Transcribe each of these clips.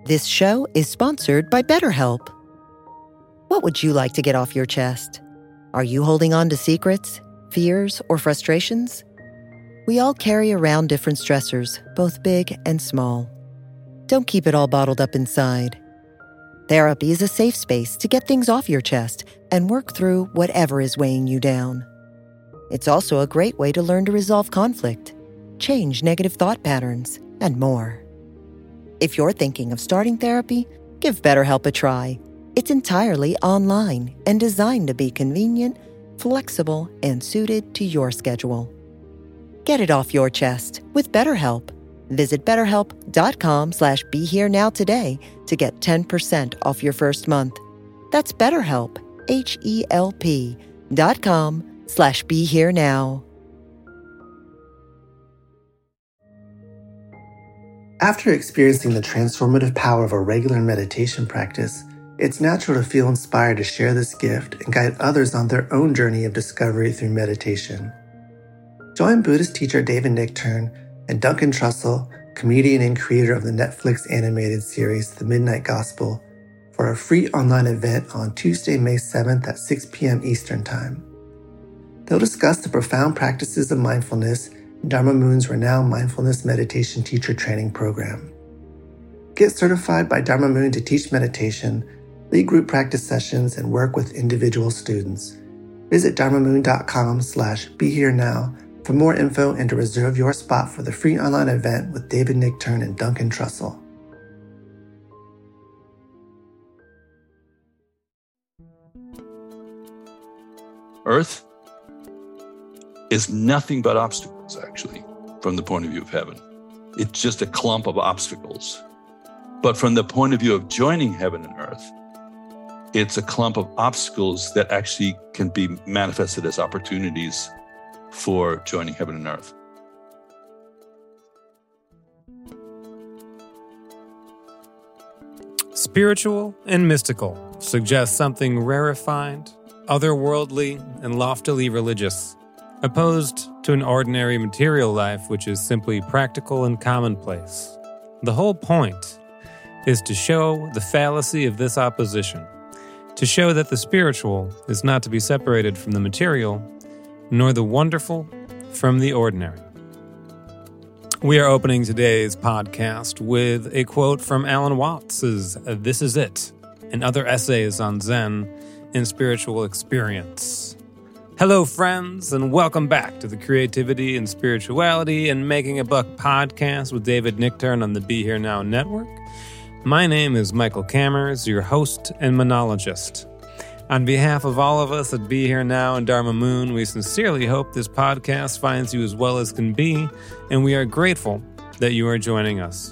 This show is sponsored by BetterHelp. What would you like to get off your chest? Are you holding on to secrets, fears, or frustrations? We all carry around different stressors, both big and small. Don't keep it all bottled up inside. Therapy is a safe space to get things off your chest and work through whatever is weighing you down. It's also a great way to learn to resolve conflict, change negative thought patterns, and more. If you're thinking of starting therapy, give BetterHelp a try. It's entirely online and designed to be convenient, flexible, and suited to your schedule. Get it off your chest with BetterHelp. Visit BetterHelp.com/BeHereNow today to get 10% off your first month. That's BetterHelp, HELP.com/BeHereNow. After experiencing the transformative power of a regular meditation practice, it's natural to feel inspired to share this gift and guide others on their own journey of discovery through meditation. Join Buddhist teacher David Nichtern and Duncan Trussell, comedian and creator of the Netflix animated series The Midnight Gospel, for a free online event on Tuesday, May 7th at 6 p.m. Eastern Time. They'll discuss the profound practices of mindfulness in Dharma Moon's renowned mindfulness meditation teacher training program. Get certified by Dharma Moon to teach meditation, lead group practice sessions, and work with individual students. Visit dharmamoon.com/BeHereNow for more info and to reserve your spot for the free online event with David Nichtern and Duncan Trussell. Earth is nothing but obstacles, actually, from the point of view of heaven. It's just a clump of obstacles. But from the point of view of joining heaven and earth, it's a clump of obstacles that actually can be manifested as opportunities for joining heaven and earth. Spiritual and mystical suggests something rarefied, otherworldly, and loftily religious, opposed to an ordinary material life which is simply practical and commonplace. The whole point is to show the fallacy of this opposition, to show that the spiritual is not to be separated from the material, nor the wonderful from the ordinary. We are opening today's podcast with a quote from Alan Watts's This Is It, and other essays on Zen and spiritual experience. Hello, friends, and welcome back to the Creativity and Spirituality and Making a Buck podcast with David Nichtern on the Be Here Now Network. My name is Michael Cammers, your host and monologist. On behalf of all of us at Be Here Now and Dharma Moon, we sincerely hope this podcast finds you as well as can be, and we are grateful that you are joining us.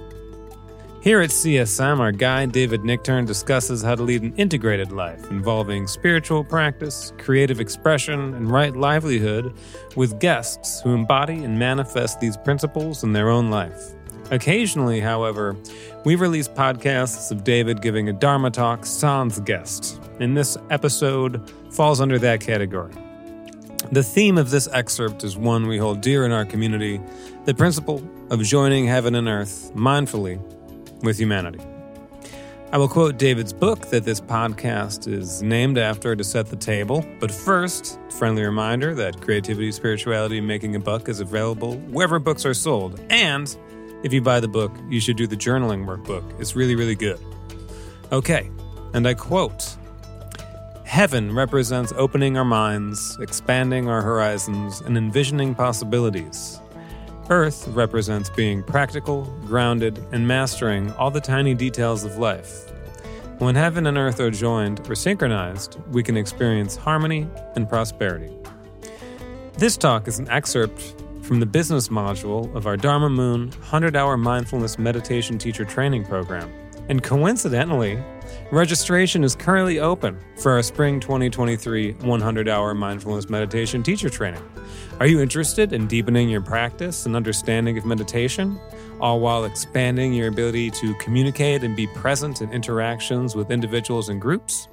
Here at CSM, our guide David Nichtern discusses how to lead an integrated life involving spiritual practice, creative expression, and right livelihood with guests who embody and manifest these principles in their own life. Occasionally, however, we release podcasts of David giving a Dharma talk sans guest, and this episode falls under that category. The theme of this excerpt is one we hold dear in our community, the principle of joining heaven and earth mindfully with humanity. I will quote David's book that this podcast is named after to set the table, but first, friendly reminder that Creativity, Spirituality, and Making a Buck is available wherever books are sold, and if you buy the book, you should do the journaling workbook. It's really, really good. Okay, and I quote, "Heaven represents opening our minds, expanding our horizons, and envisioning possibilities. Earth represents being practical, grounded, and mastering all the tiny details of life. When heaven and earth are joined or synchronized, we can experience harmony and prosperity." This talk is an excerpt from the business module of our Dharma Moon 100-hour mindfulness meditation teacher training program. And coincidentally, registration is currently open for our spring 2023 100-hour mindfulness meditation teacher training. Are you interested in deepening your practice and understanding of meditation, all while expanding your ability to communicate and be present in interactions with individuals and groups?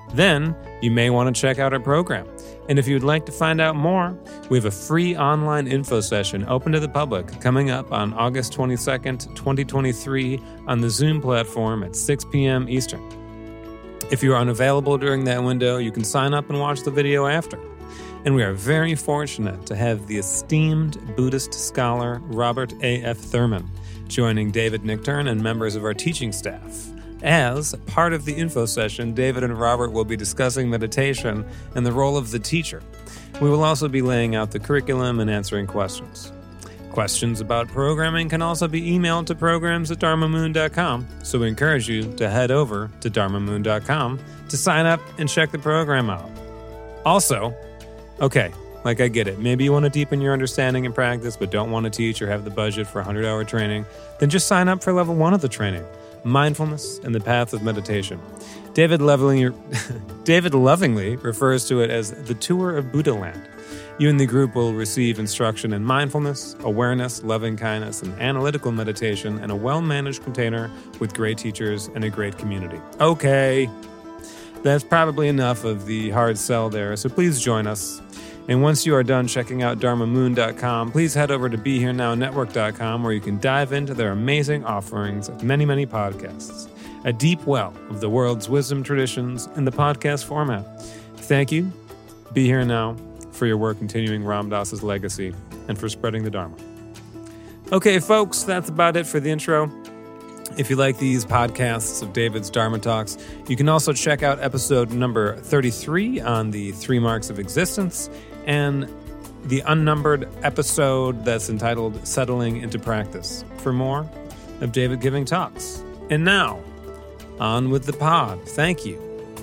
Then you may want to check out our program. And if you'd like to find out more, we have a free online info session open to the public coming up on August 22nd, 2023 on the Zoom platform at 6 p.m. Eastern. If you're unavailable during that window, you can sign up and watch the video after. And we are very fortunate to have the esteemed Buddhist scholar Robert A.F. Thurman joining David Nichtern and members of our teaching staff. As part of the info session, David and Robert will be discussing meditation and the role of the teacher. We will also be laying out the curriculum and answering questions. Questions about programming can also be emailed to programs@dharmamoon.com, so we encourage you to head over to dharmamoon.com to sign up and check the program out. Also, okay, I get it. Maybe you want to deepen your understanding and practice, but don't want to teach or have the budget for 100-hour training. Then just sign up for level 1 of the training, Mindfulness and the Path of Meditation. David lovingly refers to it as the Tour of Buddha Land. You and the group will receive instruction in mindfulness, awareness, loving-kindness, and analytical meditation in a well-managed container with great teachers and a great community. Okay, that's probably enough of the hard sell there, so please join us. And once you are done checking out dharmamoon.com, please head over to BeHereNowNetwork.com where you can dive into their amazing offerings of many, many podcasts. A deep well of the world's wisdom traditions in the podcast format. Thank you, Be Here Now, for your work continuing Ram Dass's legacy and for spreading the Dharma. Okay, folks, that's about it for the intro. If you like these podcasts of David's Dharma Talks, you can also check out episode number 33 on the 3 marks of existence and the unnumbered episode that's entitled Settling into Practice for more of David giving talks. And now, on with the pod. Thank you.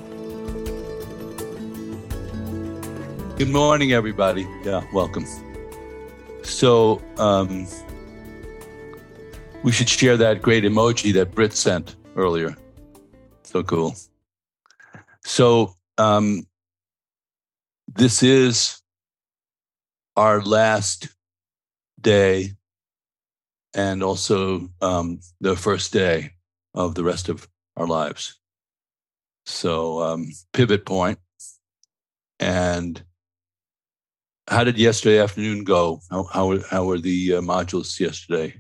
Good morning, everybody. Yeah, welcome. So, we should share that great emoji that Britt sent earlier. So cool. So, this is our last day and also the first day of the rest of our lives. So, pivot point. And how did yesterday afternoon go? How were the modules yesterday?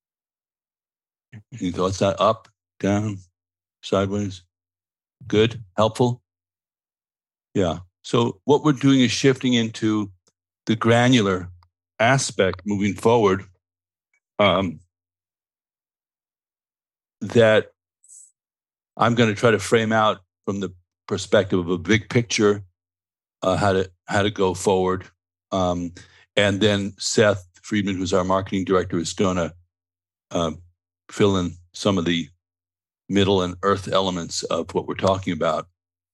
Any thoughts? Up, down, sideways? Good? Helpful? Yeah. So what we're doing is shifting into the granular aspect moving forward that I'm going to try to frame out from the perspective of a big picture, how to go forward. And then Seth Friedman, who's our marketing director, is going to fill in some of the middle and earth elements of what we're talking about.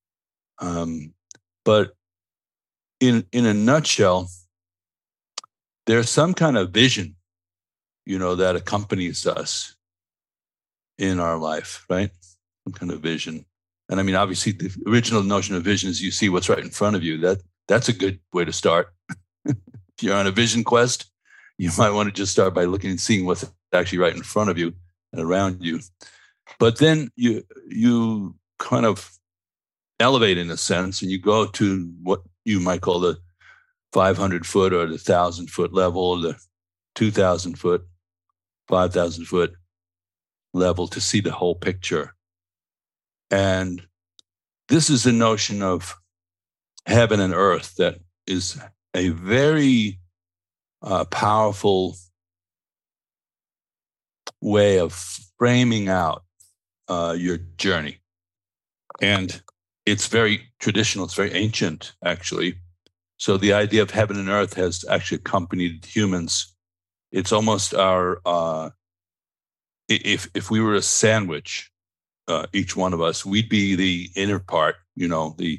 But in a nutshell, there's some kind of vision, that accompanies us in our life, right? Some kind of vision. And I mean, obviously, the original notion of vision is you see what's right in front of you. That's a good way to start. If you're on a vision quest, you might want to just start by looking and seeing what's actually right in front of you and around you. But then you kind of elevate in a sense, and you go to what you might call the 500-foot or the 1,000-foot level, the 2,000-foot, 5,000-foot level to see the whole picture. And this is the notion of heaven and earth that is a very powerful way of framing out your journey. And it's very traditional. It's very ancient, actually. So the idea of heaven and earth has actually accompanied humans. It's almost our, if we were a sandwich, each one of us, we'd be the inner part, the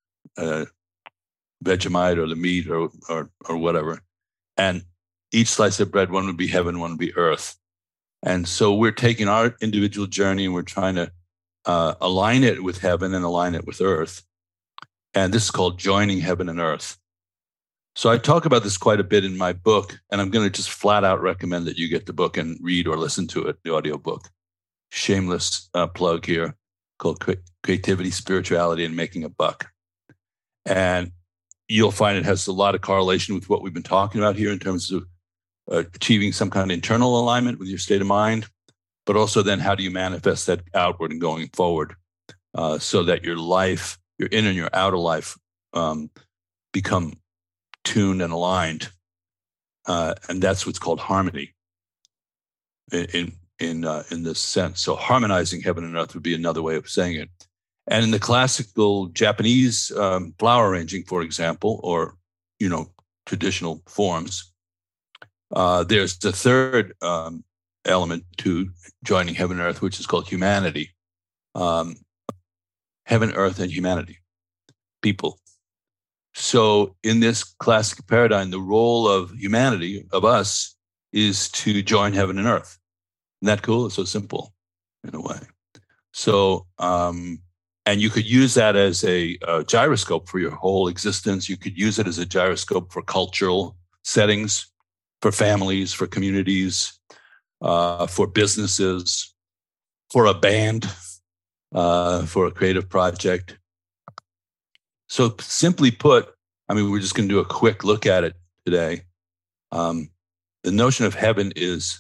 Vegemite or the meat or whatever. And each slice of bread, one would be heaven, one would be earth. And so we're taking our individual journey and we're trying to align it with heaven and align it with earth. And this is called joining heaven and earth. So I talk about this quite a bit in my book, and I'm going to just flat out recommend that you get the book and read or listen to it, the audio book. Shameless plug here, called creativity, spirituality, and making a buck. And you'll find it has a lot of correlation with what we've been talking about here in terms of achieving some kind of internal alignment with your state of mind, but also then how do you manifest that outward and going forward so that your life, your inner and your outer life become tuned and aligned. And that's what's called harmony in this sense. So harmonizing heaven and earth would be another way of saying it. And in the classical Japanese flower arranging, for example, or, traditional forms, there's the third element to joining heaven and earth, which is called humanity. Heaven, earth, and humanity, people. So in this classic paradigm, the role of humanity, of us, is to join heaven and earth. Isn't that cool? It's so simple in a way. So, and you could use that as a gyroscope for your whole existence. You could use it as a gyroscope for cultural settings, for families, for communities, for businesses, for a band, for a creative project. So simply put, we're just going to do a quick look at it today. The notion of heaven is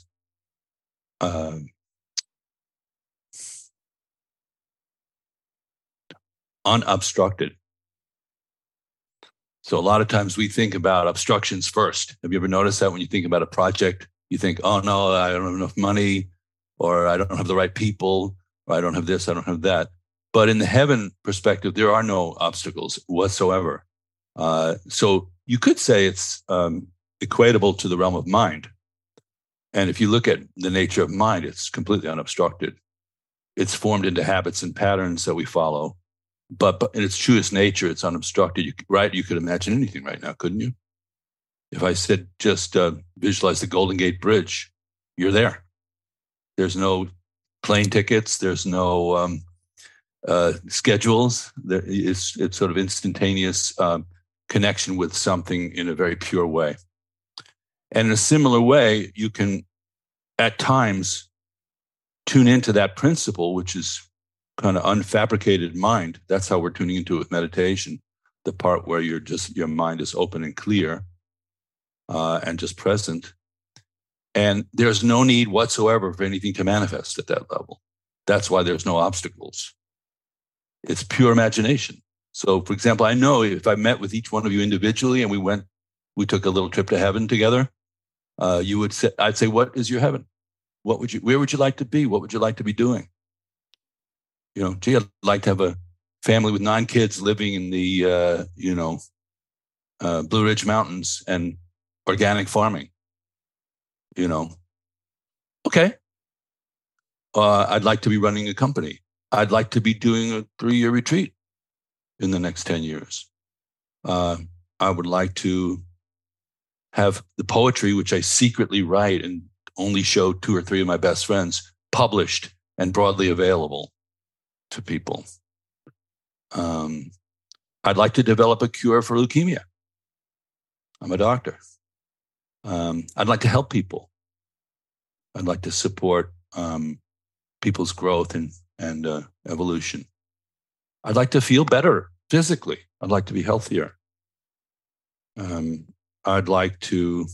unobstructed. So a lot of times we think about obstructions first. Have you ever noticed that when you think about a project, you think, oh no, I don't have enough money, or I don't have the right people, or I don't have this, I don't have that. But in the heaven perspective, there are no obstacles whatsoever. So you could say it's equatable to the realm of mind. And if you look at the nature of mind, it's completely unobstructed. It's formed into habits and patterns that we follow. But in its truest nature, it's unobstructed. You could imagine anything right now, couldn't you? If I said just visualize the Golden Gate Bridge, you're there. There's no plane tickets. There's no schedules. It's sort of instantaneous connection with something in a very pure way. And in a similar way, you can, at times, tune into that principle, which is kind of unfabricated mind. That's how we're tuning into it with meditation, the part where your mind is open and clear and just present. And there's no need whatsoever for anything to manifest at that level. That's why there's no obstacles. It's pure imagination. So, for example, I know if I met with each one of you individually and we took a little trip to heaven together, I'd say, what is your heaven? Where would you like to be? What would you like to be doing? I'd like to have a family with 9 kids living in the, Blue Ridge Mountains and organic farming. Okay. I'd like to be running a company. I'd like to be doing a 3-year retreat in the next 10 years. I would like to have the poetry, which I secretly write and only show 2 or 3 of my best friends, published and broadly available to people. I'd like to develop a cure for leukemia. I'm a doctor. I'd like to help people. I'd like to support people's growth and evolution. I'd like to feel better physically. I'd like to be healthier. I'd like to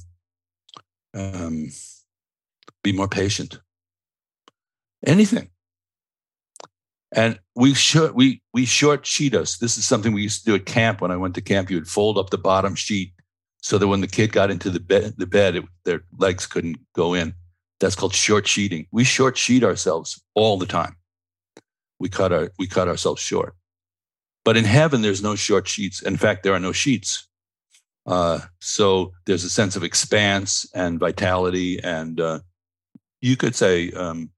be more patient. Anything. And we short sheet us. This is something we used to do at camp. When I went to camp, you would fold up the bottom sheet so that when the kid got into the bed, their legs couldn't go in. That's called short sheeting. We short sheet ourselves all the time. We cut ourselves short. But in heaven, there's no short sheets. In fact, there are no sheets. So there's a sense of expanse and vitality, and you could say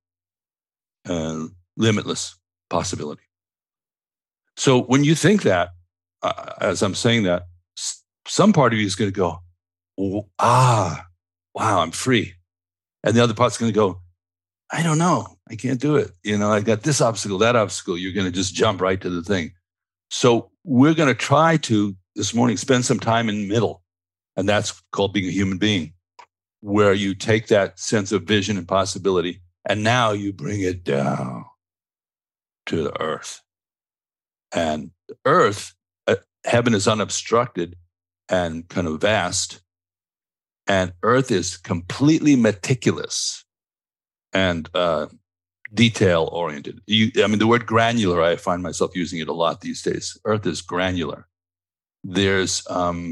limitless possibility. So when you think that, as I'm saying that, some part of you is going to go, wow, I'm free. And the other part's going to go, I don't know. I can't do it. I got this obstacle, that obstacle. You're going to just jump right to the thing. So we're going to try to, this morning, spend some time in the middle. And that's called being a human being, where you take that sense of vision and possibility, and now you bring it down to the earth. And earth, heaven is unobstructed and kind of vast. And earth is completely meticulous and detail-oriented. The word granular, I find myself using it a lot these days. Earth is granular. There's,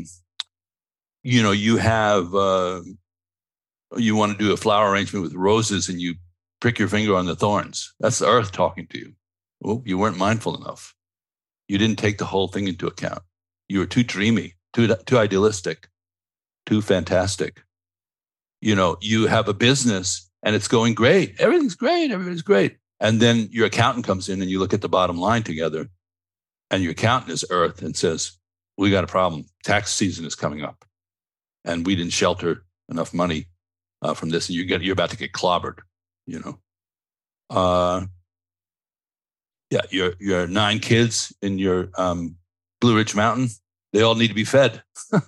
you have, you want to do a flower arrangement with roses and you prick your finger on the thorns. That's the earth talking to you. Oh, you weren't mindful enough. You didn't take the whole thing into account. You were too dreamy, too idealistic, too fantastic. You have a business and it's going great. Everything's great. And then your accountant comes in and you look at the bottom line together and your accountant is earth and says, we got a problem. Tax season is coming up and we didn't shelter enough money from this. And you're about to get clobbered, your 9 kids in your Blue Ridge Mountain, they all need to be fed.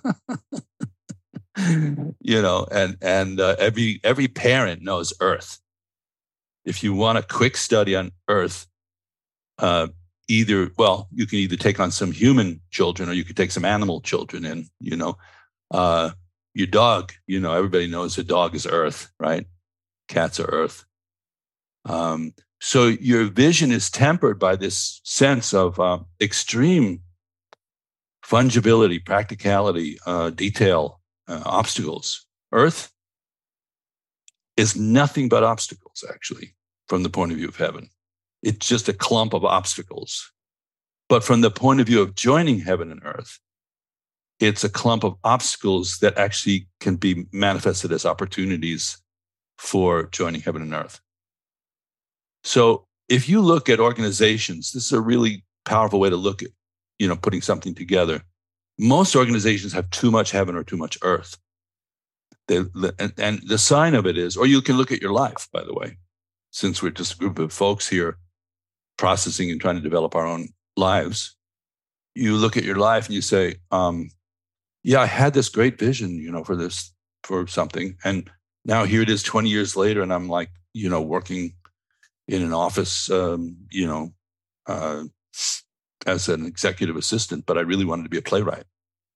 Every parent knows earth. If you want a quick study on earth, you can either take on some human children or you could take some animal children in, your dog, everybody knows a dog is earth, right? Cats are earth. So your vision is tempered by this sense of extreme fungibility, practicality, detail, obstacles. Earth is nothing but obstacles, actually, from the point of view of heaven. It's just a clump of obstacles. But from the point of view of joining heaven and earth, it's a clump of obstacles that actually can be manifested as opportunities for joining heaven and earth. So if you look at organizations, this is a really powerful way to look at, putting something together. Most organizations have too much heaven or too much earth. And the sign of it is, or you can look at your life, by the way, since we're just a group of folks here processing and trying to develop our own lives. You look at your life and you say, I had this great vision, for something. And now here it is 20 years later, and I'm like, working in an office, as an executive assistant, but I really wanted to be a playwright,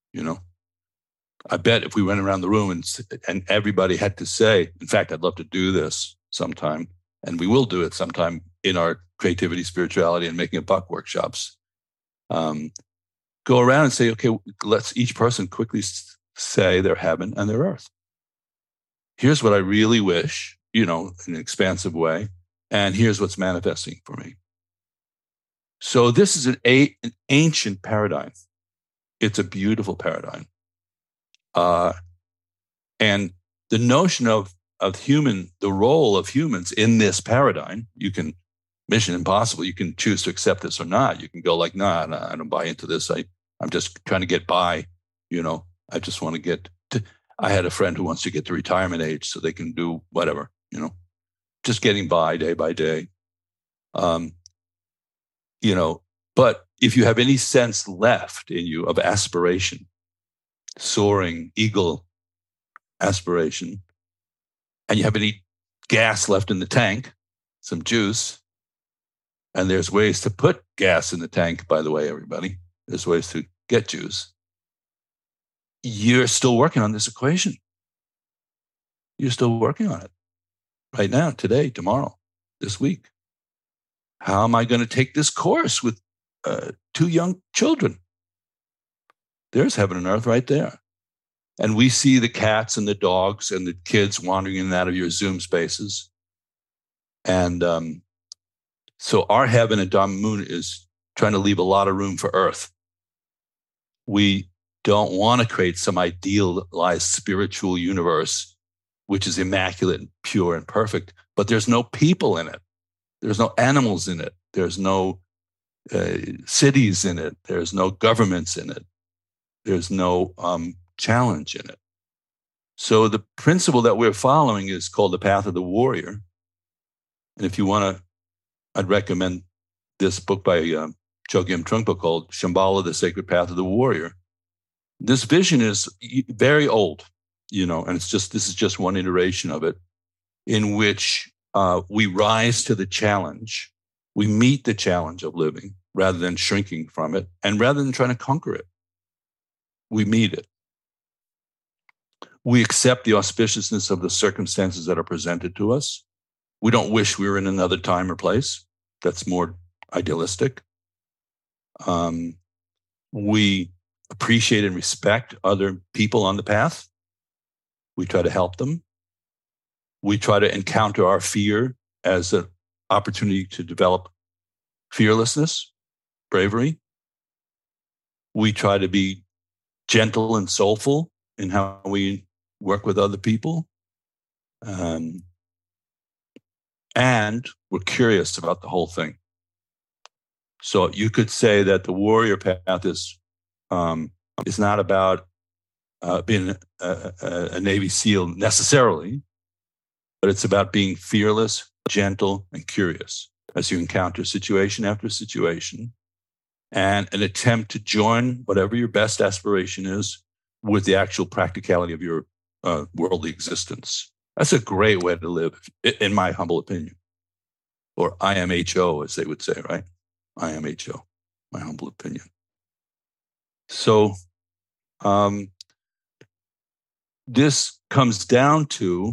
I bet if we went around the room and everybody had to say, in fact, I'd love to do this sometime, and we will do it sometime in our creativity, spirituality, and making a buck workshops. Go around and say, okay, let's each person quickly say their heaven and their earth. Here's what I really wish, in an expansive way, and here's what's manifesting for me. So this is an ancient paradigm. It's a beautiful paradigm. And the notion of the role of humans in this paradigm, you can, Mission Impossible, you can choose to accept this or not. You can go like, nah, I don't buy into this. I'm just trying to get by, I just want to get to, I had a friend who wants to get to retirement age so they can do whatever, just getting by day by day. But if you have any sense left in you of aspiration, soaring eagle aspiration, and you have any gas left in the tank, some juice, and there's ways to put gas in the tank, by the way, everybody, there's ways to get juice. You're still working on this equation. You're still working on it right now, today, tomorrow, this week. How am I going to take this course with 2 young children? There's heaven and earth right there. And we see the cats and the dogs and the kids wandering in and out of your Zoom spaces. And so our heaven at Dharma Moon is trying to leave a lot of room for earth. We don't want to create some idealized spiritual universe, which is immaculate and pure and perfect, but there's no people in it. There's no animals in it. There's no cities in it. There's no governments in it. There's no challenge in it. So the principle that we're following is called the path of the warrior. And if you want to, I'd recommend this book by Chogyam Trungpa called Shambhala, the Sacred Path of the Warrior. This vision is very old, and this is just one iteration of it, in which we rise to the challenge. We meet the challenge of living. rather than shrinking from it, and rather than trying to conquer it. We meet it. We accept the auspiciousness of the circumstances that are presented to us. We don't wish we were in another time or place. That's more idealistic. We appreciate and respect other people on the path. We try to help them. We try to encounter our fear as an opportunity to develop fearlessness, bravery. We try to be gentle and soulful in how we work with other people. And we're curious about the whole thing. So you could say that the warrior path is not about being a Navy SEAL necessarily, but it's about being fearless, gentle, and curious as you encounter situation after situation, and an attempt to join whatever your best aspiration is with the actual practicality of your worldly existence. That's a great way to live, in my humble opinion. Or IMHO, as they would say, right? IMHO, my humble opinion. So this comes down to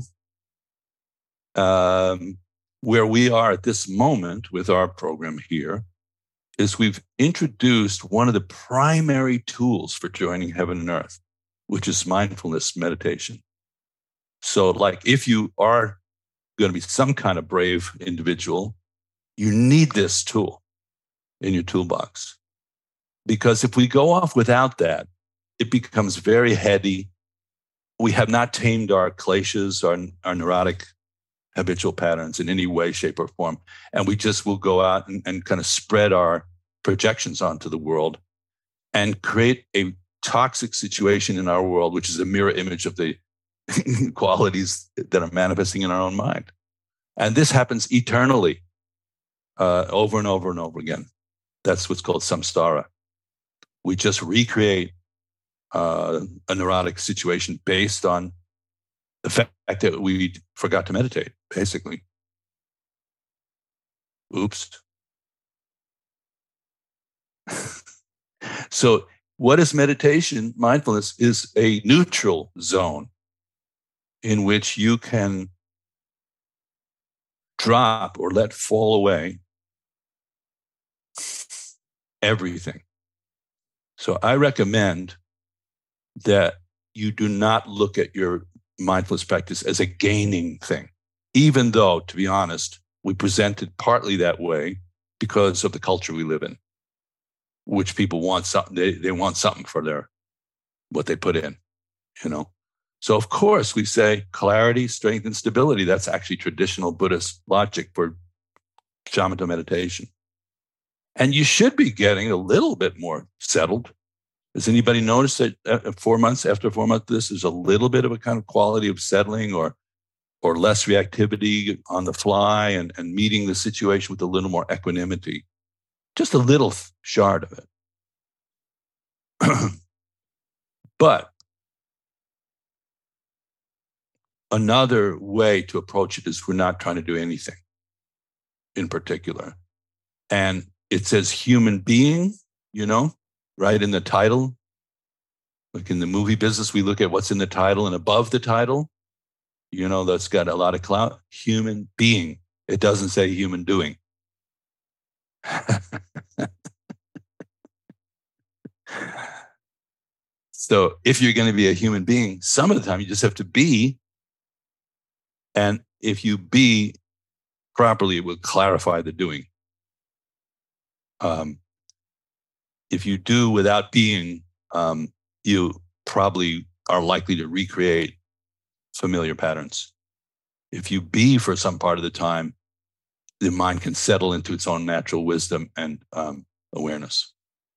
where we are at this moment with our program here, is we've introduced one of the primary tools for joining heaven and earth, which is mindfulness meditation. So like if you are going to be some kind of brave individual, you need this tool in your toolbox. Because if we go off without that, it becomes very heady. We have not tamed our kleshas, our neurotic habitual patterns in any way, shape, or form. And we just will go out and kind of spread our projections onto the world and create a toxic situation in our world, which is a mirror image of the qualities that are manifesting in our own mind. And this happens eternally, over and over and over again. That's what's called samsara. We just recreate a neurotic situation based on the fact that we forgot to meditate, basically. Oops. So what is meditation? Mindfulness is a neutral zone in which you can drop or let fall away everything. So I recommend that you do not look at your mindfulness practice as a gaining thing, even though, to be honest, we present it partly that way because of the culture we live in, which people want something, they want something for what they put in, you know. So of course we say clarity, strength, and stability. That's actually traditional Buddhist logic for shamatha meditation. And you should be getting a little bit more settled. Has anybody noticed that after 4 months of this, there's a little bit of a kind of quality of settling or less reactivity on the fly and meeting the situation with a little more equanimity? Just a little shard of it. But another way to approach it is we're not trying to do anything in particular. And it says human being, you know, right in the title. Like in the movie business, we look at what's in the title, and above the title, you know, that's got a lot of clout. Human being. It doesn't say human doing. So if you're going to be a human being, some of the time you just have to be. And if you be properly, it will clarify the doing. If you do without being, you probably are likely to recreate familiar patterns. If you be for some part of the time, the mind can settle into its own natural wisdom and awareness.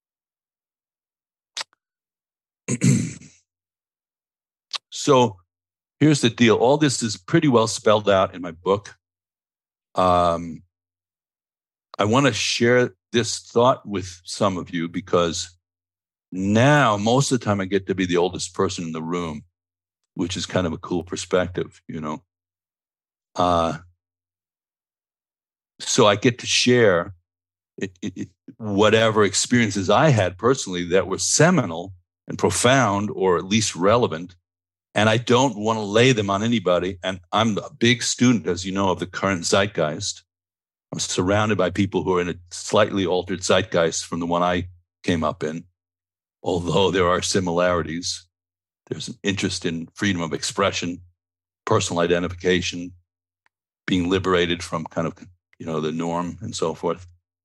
So here's the deal. All this is pretty well spelled out in my book. I want to share this thought with some of you because now most of the time I get to be the oldest person in the room, which is kind of a cool perspective, you know. So I get to share whatever experiences I had personally that were seminal and profound, or at least relevant. And I don't want to lay them on anybody. And I'm a big student, as you know, of the current zeitgeist. I'm surrounded by people who are in a slightly altered zeitgeist from the one I came up in. Although there are similarities, there's an interest in freedom of expression, personal identification, being liberated from kind of, the norm and so forth.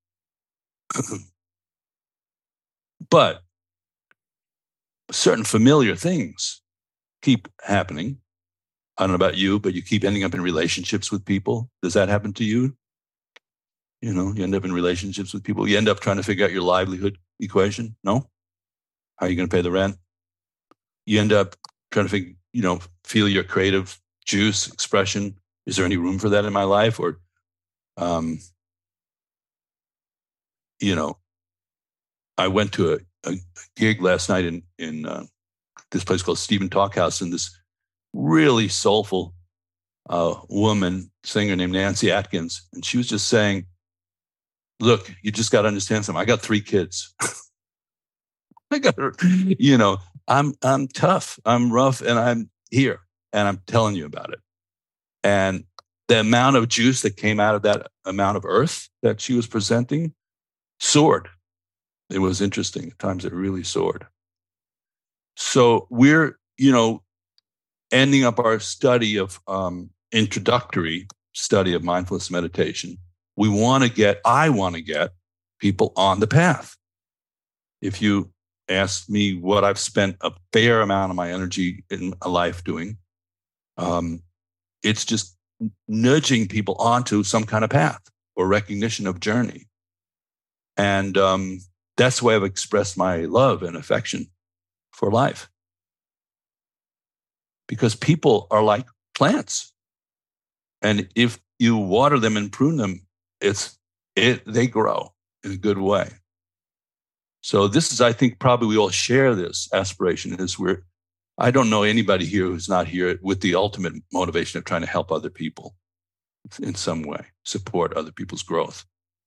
But certain familiar things keep happening. I don't know about you, but you keep ending up in relationships with people. Does that happen to you? You end up in relationships with people. You end up trying to figure out your livelihood equation. No? How are you going to pay the rent? You end up trying to feel your creative juice, expression. Is there any room for that in my life? Or, I went to a gig last night in this place called Stephen Talkhouse, and this really soulful woman, singer named Nancy Atkins. And she was just saying, look, you just got to understand something. I got 3 kids. I'm tough, I'm rough, and I'm here, and I'm telling you about it. And the amount of juice that came out of that amount of earth that she was presenting soared. It was interesting. At times it really soared. So we're, ending up our study of introductory study of mindfulness meditation. I want to get people on the path. If you ask me what I've spent a fair amount of my energy in a life doing, it's just nudging people onto some kind of path or recognition of journey. And that's the way I've expressed my love and affection for life. Because people are like plants. And if you water them and prune them, they grow in a good way. So this is, I think, probably we all share this aspiration. I don't know anybody here who's not here with the ultimate motivation of trying to help other people in some way, support other people's growth.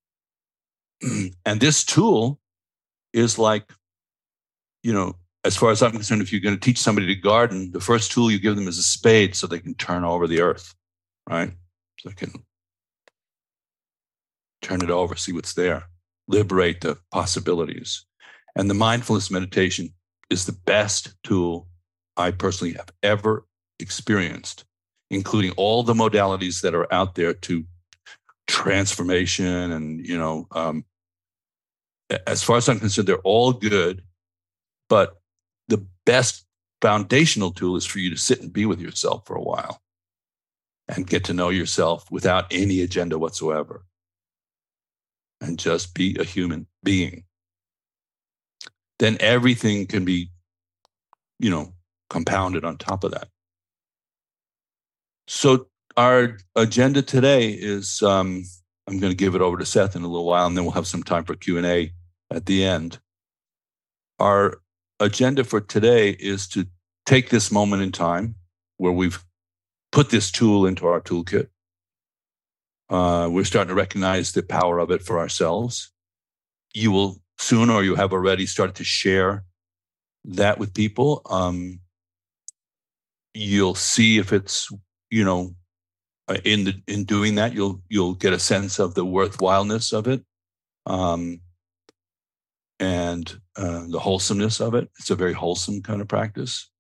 And this tool is like, as far as I'm concerned, if you're going to teach somebody to garden, the first tool you give them is a spade so they can turn over the earth, right? So they can turn it over, see what's there, liberate the possibilities. And the mindfulness meditation is the best tool I personally have ever experienced, including all the modalities that are out there to transformation. And, as far as I'm concerned, they're all good, but the best foundational tool is for you to sit and be with yourself for a while and get to know yourself without any agenda whatsoever and just be a human being. Then everything can be, compounded on top of that. So our agenda today is, I'm going to give it over to Seth in a little while, and then we'll have some time for Q&A at the end. Our agenda for today is to take this moment in time where we've put this tool into our toolkit. We're starting to recognize the power of it for ourselves. You will soon, or you have already started to share that with people. You'll see if it's, in doing that, you'll get a sense of the worthwhileness of it, and the wholesomeness of it. It's a very wholesome kind of practice.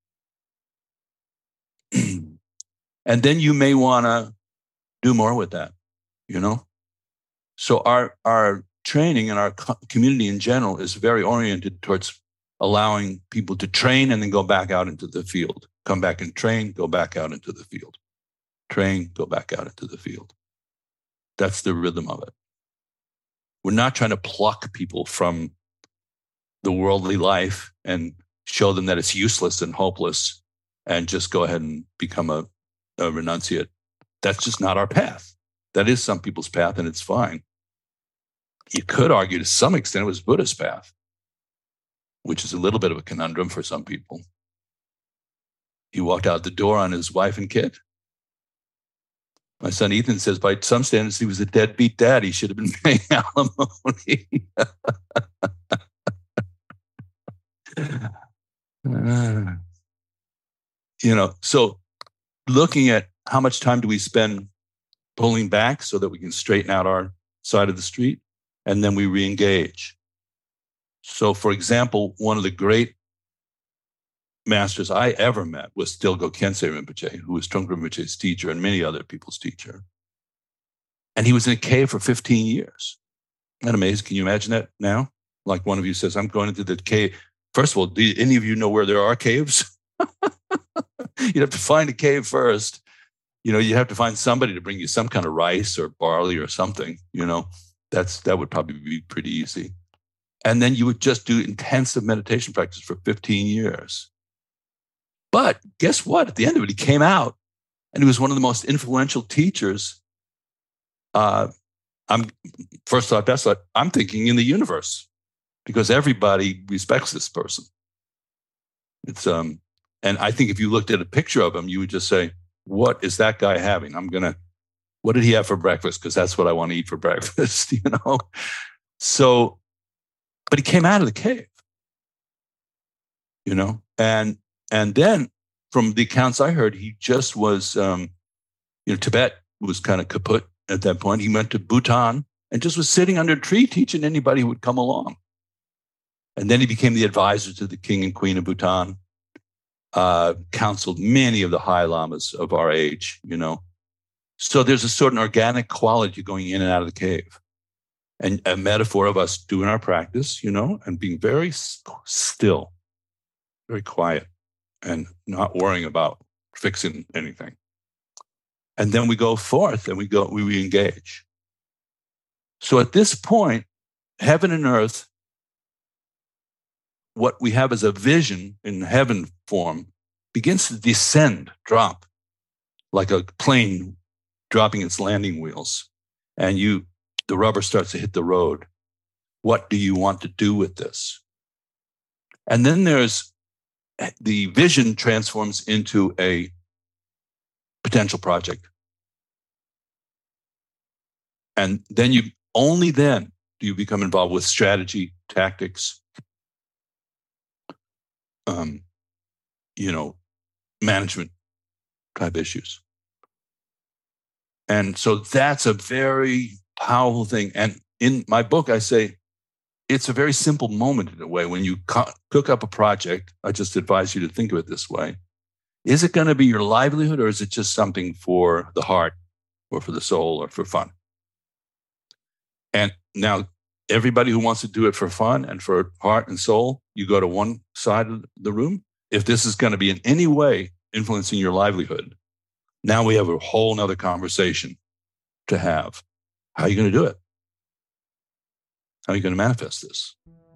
And then you may want to do more with that, So our training and our community in general is very oriented towards allowing people to train and then go back out into the field. Come back and train, go back out into the field. Train, go back out into the field. That's the rhythm of it. We're not trying to pluck people from the worldly life and show them that it's useless and hopeless and just go ahead and become a renunciate. That's just not our path. That is some people's path, and it's fine. You could argue to some extent it was Buddha's path, which is a little bit of a conundrum for some people. He walked out the door on his wife and kid. My son Ethan says, by some standards, he was a deadbeat dad. He should have been paying alimony. So looking at how much time do we spend pulling back so that we can straighten out our side of the street, and then we re-engage. So, for example, one of the great masters I ever met was Dilgo Khyentse Rinpoche, who was Trungpa Rinpoche's teacher and many other people's teacher. And he was in a cave for 15 years. Isn't that amazing? Can you imagine that now? Like one of you says, I'm going into the cave. First of all, do any of you know where there are caves? You'd have to find a cave first. You have to find somebody to bring you some kind of rice or barley or something. That would probably be pretty easy. And then you would just do intensive meditation practice for 15 years. But guess what? At the end of it, he came out and he was one of the most influential teachers. First thought, best thought, I'm thinking in the universe, because everybody respects this person. It's and I think if you looked at a picture of him, you would just say, what is that guy having? What did he have for breakfast? Because that's what I want to eat for breakfast, So, but he came out of the cave, and then from the accounts I heard, he just was, Tibet was kind of kaput at that point. He went to Bhutan and just was sitting under a tree teaching anybody who would come along. And then he became the advisor to the king and queen of Bhutan, counseled many of the high lamas of our age, So there's a certain organic quality going in and out of the cave. And a metaphor of us doing our practice, and being very still, very quiet, and not worrying about fixing anything. And then we go forth and we re-engage. So at this point, heaven and earth, what we have as a vision in heaven form, begins to descend, drop, like a plane dropping its landing wheels. And the rubber starts to hit the road. What do you want to do with this? And then the vision transforms into a potential project. And then only then do you become involved with strategy, tactics, management type issues. And so that's a very powerful thing. And in my book, I say it's a very simple moment in a way. When you cook up a project, I just advise you to think of it this way. Is it going to be your livelihood, or is it just something for the heart or for the soul or for fun? And now everybody who wants to do it for fun and for heart and soul, you go to one side of the room. If this is going to be in any way influencing your livelihood, now we have a whole nother conversation to have. How are you going to do it? How are you going to manifest this?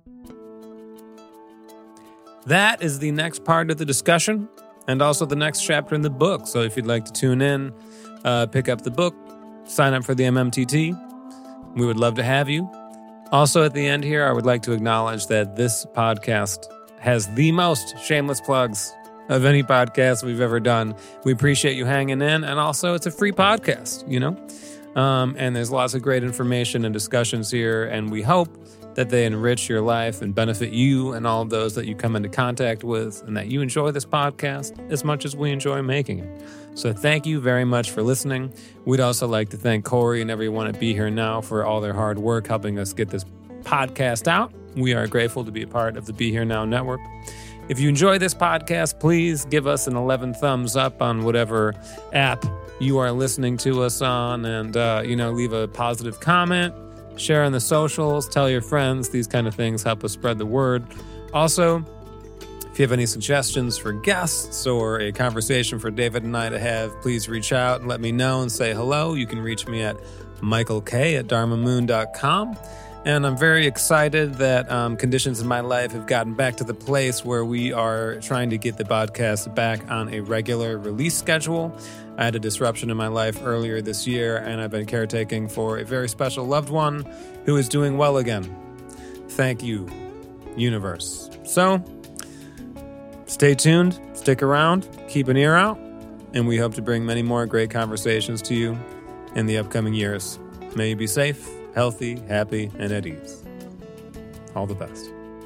That is the next part of the discussion and also the next chapter in the book. So if you'd like to tune in, pick up the book, sign up for the MMTT, we would love to have you. Also at the end here, I would like to acknowledge that this podcast has the most shameless plugs of any podcast we've ever done. We appreciate you hanging in, and also it's a free podcast, and there's lots of great information and discussions here, and we hope that they enrich your life and benefit you and all of those that you come into contact with, and that you enjoy this podcast as much as we enjoy making it. So thank you very much for listening. We'd also like to thank Corey and everyone at Be Here Now for all their hard work helping us get this podcast out. We are grateful to be a part of the Be Here Now network. If you enjoy this podcast, please give us an 11 thumbs up on whatever app you are listening to us on, and leave a positive comment, share on the socials, tell your friends. These kind of things help us spread the word. Also, if you have any suggestions for guests or a conversation for David and I to have, please reach out and let me know and say hello. You can reach me at michaelk@dharmamoon.com. And I'm very excited that conditions in my life have gotten back to the place where we are trying to get the podcast back on a regular release schedule. I had a disruption in my life earlier this year, and I've been caretaking for a very special loved one who is doing well again. Thank you, universe. So, stay tuned, stick around, keep an ear out, and we hope to bring many more great conversations to you in the upcoming years. May you be safe, healthy, happy, and at ease. All the best.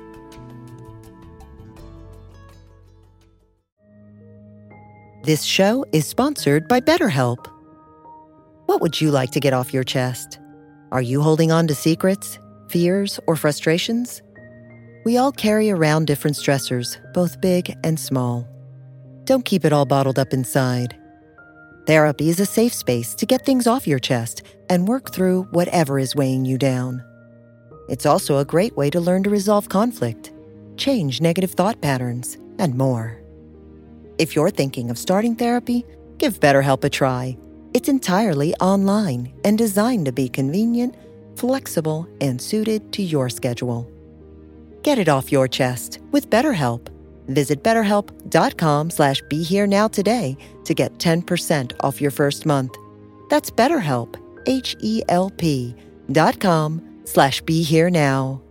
This show is sponsored by BetterHelp. What would you like to get off your chest? Are you holding on to secrets, fears, or frustrations? We all carry around different stressors, both big and small. Don't keep it all bottled up inside. Therapy is a safe space to get things off your chest and work through whatever is weighing you down. It's also a great way to learn to resolve conflict, change negative thought patterns, and more. If you're thinking of starting therapy, give BetterHelp a try. It's entirely online and designed to be convenient, flexible, and suited to your schedule. Get it off your chest with BetterHelp. Visit BetterHelp.com/BeHereNow today to get 10% off your first month. That's BetterHelp, HELP.com/BeHereNow.